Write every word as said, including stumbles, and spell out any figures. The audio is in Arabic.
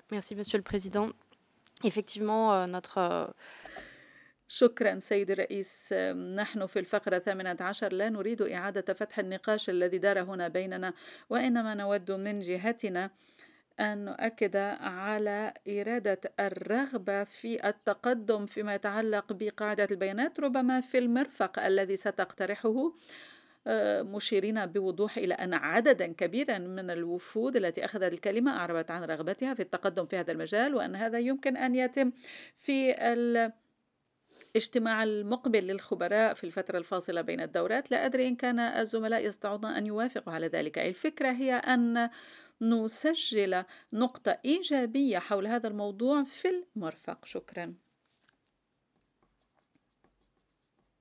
Merci Monsieur le Président. Effectivement, heu, notre, heu شكرًا سيدي الرئيس. آمم، نحن في الفقرة الثامنة عشر لا نريد إعادة فتح النقاش الذي دار هنا بيننا، وإنما نود من جهتنا أن نؤكد على إرادة الرغبة في التقدم فيما يتعلق بقاعدة البيانات، ربما في المرفق الذي ستقترحه، آآ، مشيرين بوضوح إلى أن عددًا كبيرًا من الوفود التي أخذت الكلمة أعربت عن رغبتها في التقدم في هذا المجال، وأن هذا يمكن أن يتم في الاجتماع المقبل للخبراء في الفترة الفاصلة بين الدورات. لا أدري إن كان الزملاء يستطيعون أن يوافقوا على ذلك. الفكرة هي أن نسجل نقطة إيجابية حول هذا الموضوع في المرفق. شكرًا.